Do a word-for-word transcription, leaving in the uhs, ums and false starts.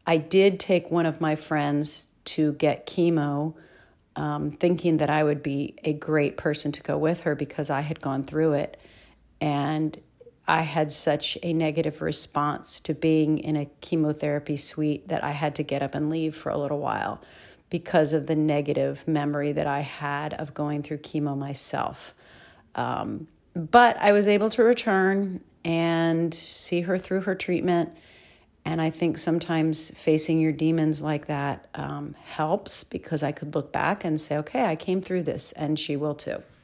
I did take one of my friends to get chemo, um, thinking that I would be a great person to go with her because I had gone through it. And I had such a negative response to being in a chemotherapy suite that I had to get up and leave for a little while because of the negative memory that I had of going through chemo myself. Um, but I was able to return and see her through her treatment. And I think sometimes facing your demons like that um, helps, because I could look back and say, okay, I came through this, and she will too.